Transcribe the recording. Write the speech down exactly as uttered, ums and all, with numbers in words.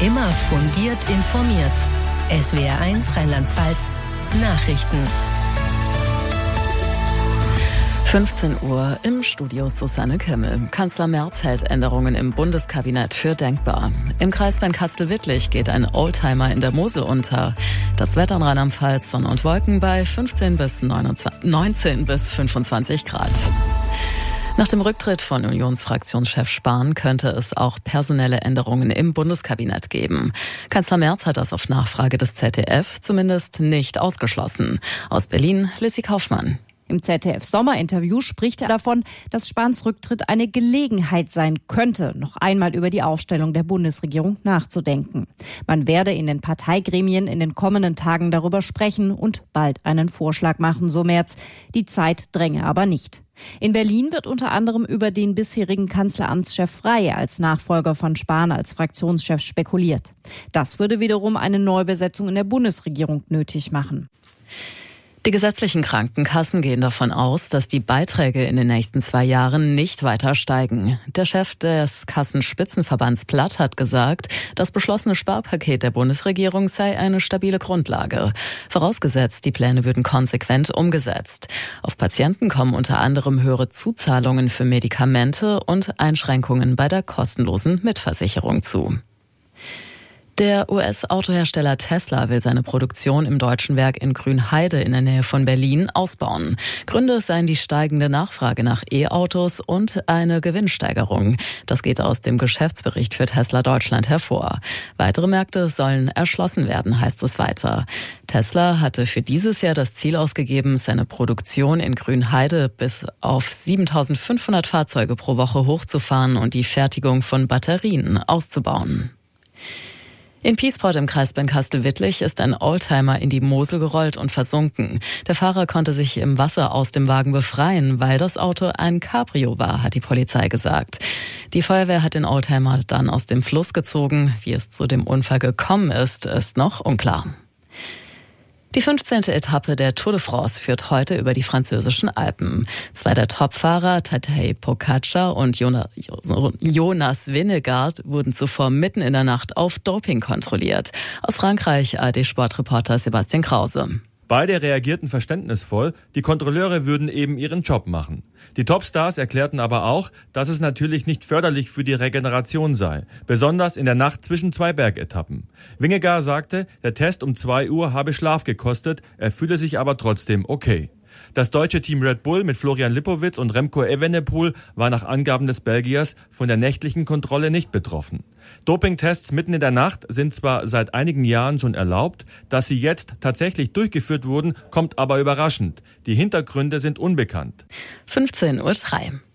Immer fundiert informiert. S W R eins Rheinland-Pfalz Nachrichten. fünfzehn Uhr im Studio Susanne Kimmel. Kanzler Merz hält Änderungen im Bundeskabinett für denkbar. Im Kreisbahn Kassel-Wittlich geht ein Oldtimer in der Mosel unter. Das Wetter in Rheinland-Pfalz, Sonne und Wolken bei fünfzehn bis neunzehn bis fünfundzwanzig Grad. Nach dem Rücktritt von Unionsfraktionschef Spahn könnte es auch personelle Änderungen im Bundeskabinett geben. Kanzler Merz hat das auf Nachfrage des Z D F zumindest nicht ausgeschlossen. Aus Berlin, Lissy Kaufmann. Im Z D F-Sommerinterview spricht er davon, dass Spahns Rücktritt eine Gelegenheit sein könnte, noch einmal über die Aufstellung der Bundesregierung nachzudenken. Man werde in den Parteigremien in den kommenden Tagen darüber sprechen und bald einen Vorschlag machen, so Merz. Die Zeit dränge aber nicht. In Berlin wird unter anderem über den bisherigen Kanzleramtschef Frey als Nachfolger von Spahn als Fraktionschef spekuliert. Das würde wiederum eine Neubesetzung in der Bundesregierung nötig machen. Die gesetzlichen Krankenkassen gehen davon aus, dass die Beiträge in den nächsten zwei Jahren nicht weiter steigen. Der Chef des Kassenspitzenverbands Platt hat gesagt, das beschlossene Sparpaket der Bundesregierung sei eine stabile Grundlage. Vorausgesetzt, die Pläne würden konsequent umgesetzt. Auf Patienten kommen unter anderem höhere Zuzahlungen für Medikamente und Einschränkungen bei der kostenlosen Mitversicherung zu. Der U S-Autohersteller Tesla will seine Produktion im deutschen Werk in Grünheide in der Nähe von Berlin ausbauen. Gründe seien die steigende Nachfrage nach E-Autos und eine Gewinnsteigerung. Das geht aus dem Geschäftsbericht für Tesla Deutschland hervor. Weitere Märkte sollen erschlossen werden, heißt es weiter. Tesla hatte für dieses Jahr das Ziel ausgegeben, seine Produktion in Grünheide bis auf siebentausendfünfhundert Fahrzeuge pro Woche hochzufahren und die Fertigung von Batterien auszubauen. In Piesport im Kreisbahn Kassel-Wittlich ist ein Oldtimer in die Mosel gerollt und versunken. Der Fahrer konnte sich im Wasser aus dem Wagen befreien, weil das Auto ein Cabrio war, hat die Polizei gesagt. Die Feuerwehr hat den Oldtimer dann aus dem Fluss gezogen. Wie es zu dem Unfall gekommen ist, ist noch unklar. Die fünfzehnte Etappe der Tour de France führt heute über die französischen Alpen. Zwei der Topfahrer, Tadej Pogačar und Jonas Vingegaard, wurden zuvor mitten in der Nacht auf Doping kontrolliert. Aus Frankreich A R D-Sportreporter Sebastian Krause. Beide reagierten verständnisvoll, die Kontrolleure würden eben ihren Job machen. Die Topstars erklärten aber auch, dass es natürlich nicht förderlich für die Regeneration sei, besonders in der Nacht zwischen zwei Bergetappen. Vingegaard sagte, der Test um zwei Uhr habe Schlaf gekostet, er fühle sich aber trotzdem okay. Das deutsche Team Red Bull mit Florian Lipowitz und Remco Evenepoel war nach Angaben des Belgiers von der nächtlichen Kontrolle nicht betroffen. Dopingtests mitten in der Nacht sind zwar seit einigen Jahren schon erlaubt, dass sie jetzt tatsächlich durchgeführt wurden, kommt aber überraschend. Die Hintergründe sind unbekannt. fünfzehn Uhr drei.